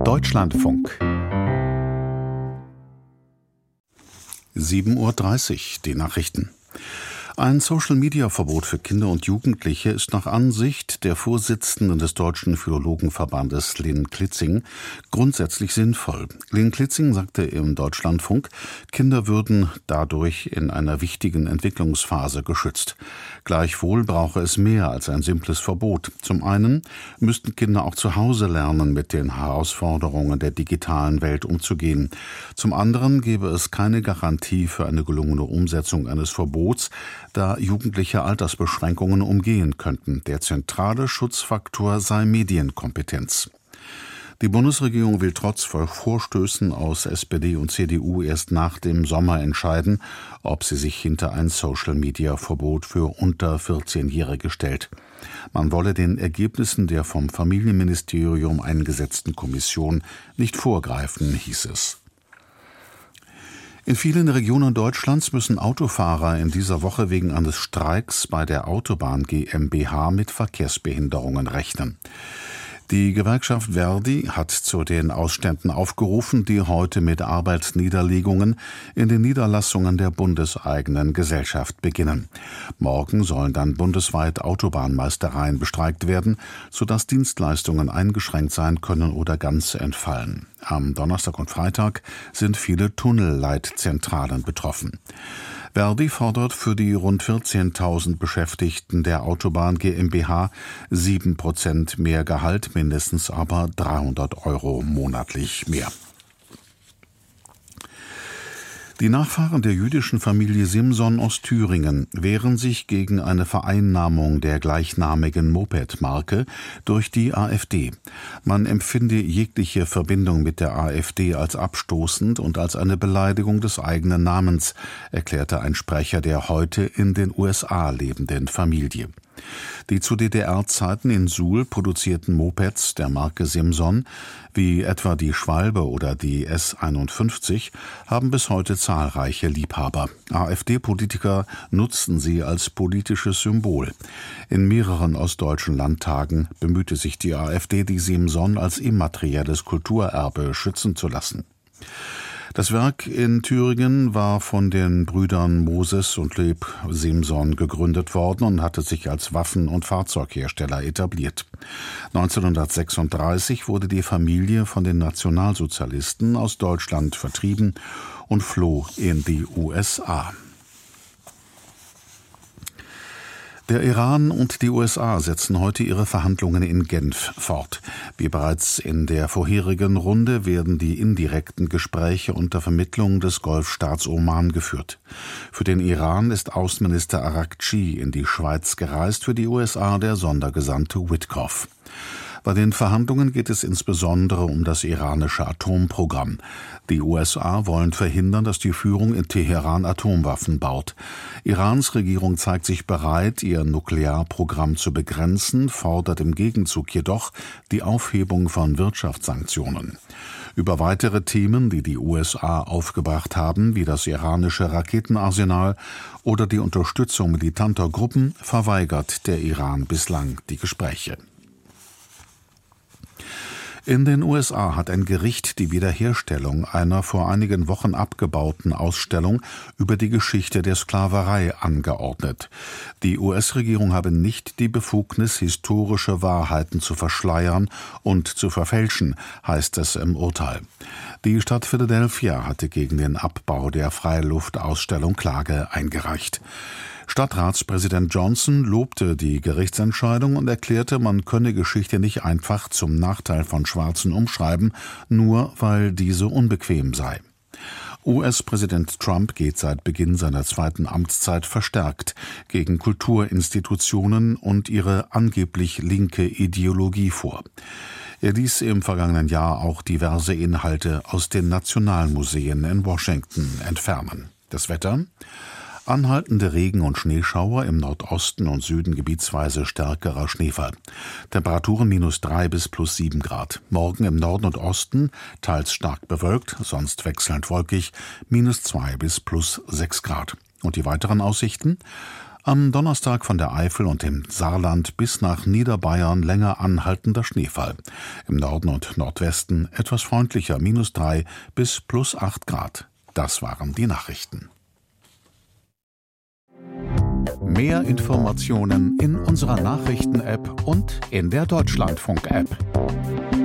Deutschlandfunk 7:30 Uhr, die Nachrichten. Ein Social-Media-Verbot für Kinder und Jugendliche ist nach Ansicht der Vorsitzenden des Deutschen Philologenverbandes Lynn Klitzing grundsätzlich sinnvoll. Lynn Klitzing sagte im Deutschlandfunk, Kinder würden dadurch in einer wichtigen Entwicklungsphase geschützt. Gleichwohl brauche es mehr als ein simples Verbot. Zum einen müssten Kinder auch zu Hause lernen, mit den Herausforderungen der digitalen Welt umzugehen. Zum anderen gäbe es keine Garantie für eine gelungene Umsetzung eines Verbots, da Jugendliche Altersbeschränkungen umgehen könnten. Der zentrale Schutzfaktor sei Medienkompetenz. Die Bundesregierung will trotz Vorstößen aus SPD und CDU erst nach dem Sommer entscheiden, ob sie sich hinter ein Social-Media-Verbot für unter 14-Jährige stellt. Man wolle den Ergebnissen der vom Familienministerium eingesetzten Kommission nicht vorgreifen, hieß es. In vielen Regionen Deutschlands müssen Autofahrer in dieser Woche wegen eines Streiks bei der Autobahn GmbH mit Verkehrsbehinderungen rechnen. Die Gewerkschaft ver.di hat zu den Ausständen aufgerufen, die heute mit Arbeitsniederlegungen in den Niederlassungen der bundeseigenen Gesellschaft beginnen. Morgen sollen dann bundesweit Autobahnmeistereien bestreikt werden, sodass Dienstleistungen eingeschränkt sein können oder ganz entfallen. Am Donnerstag und Freitag sind viele Tunnelleitzentralen betroffen. ver.di fordert für die rund 14.000 Beschäftigten der Autobahn GmbH 7% mehr Gehalt, mindestens aber 300 € monatlich mehr. Die Nachfahren der jüdischen Familie Simson aus Thüringen wehren sich gegen eine Vereinnahmung der gleichnamigen Moped-Marke durch die AfD. Man empfinde jegliche Verbindung mit der AfD als abstoßend und als eine Beleidigung des eigenen Namens, erklärte ein Sprecher der heute in den USA lebenden Familie. Die zu DDR-Zeiten in Suhl produzierten Mopeds der Marke Simson, wie etwa die Schwalbe oder die S51, haben bis heute zahlreiche Liebhaber. AfD-Politiker nutzten sie als politisches Symbol. In mehreren ostdeutschen Landtagen bemühte sich die AfD, die Simson als immaterielles Kulturerbe schützen zu lassen. Das Werk in Thüringen war von den Brüdern Moses und Leb Simson gegründet worden und hatte sich als Waffen- und Fahrzeughersteller etabliert. 1936 wurde die Familie von den Nationalsozialisten aus Deutschland vertrieben und floh in die USA. Der Iran und die USA setzen heute ihre Verhandlungen in Genf fort. Wie bereits in der vorherigen Runde werden die indirekten Gespräche unter Vermittlung des Golfstaats Oman geführt. Für den Iran ist Außenminister Araghchi in die Schweiz gereist, für die USA der Sondergesandte Witkoff. Bei den Verhandlungen geht es insbesondere um das iranische Atomprogramm. Die USA wollen verhindern, dass die Führung in Teheran Atomwaffen baut. Irans Regierung zeigt sich bereit, ihr Nuklearprogramm zu begrenzen, fordert im Gegenzug jedoch die Aufhebung von Wirtschaftssanktionen. Über weitere Themen, die die USA aufgebracht haben, wie das iranische Raketenarsenal oder die Unterstützung militanter Gruppen, verweigert der Iran bislang die Gespräche. In den USA hat ein Gericht die Wiederherstellung einer vor einigen Wochen abgebauten Ausstellung über die Geschichte der Sklaverei angeordnet. Die US-Regierung habe nicht die Befugnis, historische Wahrheiten zu verschleiern und zu verfälschen, heißt es im Urteil. Die Stadt Philadelphia hatte gegen den Abbau der Freiluftausstellung Klage eingereicht. Stadtratspräsident Johnson lobte die Gerichtsentscheidung und erklärte, man könne Geschichte nicht einfach zum Nachteil von Schwarzen umschreiben, nur weil diese unbequem sei. US-Präsident Trump geht seit Beginn seiner zweiten Amtszeit verstärkt gegen Kulturinstitutionen und ihre angeblich linke Ideologie vor. Er ließ im vergangenen Jahr auch diverse Inhalte aus den Nationalmuseen in Washington entfernen. Das Wetter? Anhaltende Regen- und Schneeschauer, im Nordosten und Süden gebietsweise stärkerer Schneefall. Temperaturen -3 bis +7 Grad. Morgen im Norden und Osten teils stark bewölkt, sonst wechselnd wolkig, -2 bis +6 Grad. Und die weiteren Aussichten? Am Donnerstag von der Eifel und dem Saarland bis nach Niederbayern länger anhaltender Schneefall. Im Norden und Nordwesten etwas freundlicher, -3 bis +8 Grad. Das waren die Nachrichten. Mehr Informationen in unserer Nachrichten-App und in der Deutschlandfunk-App.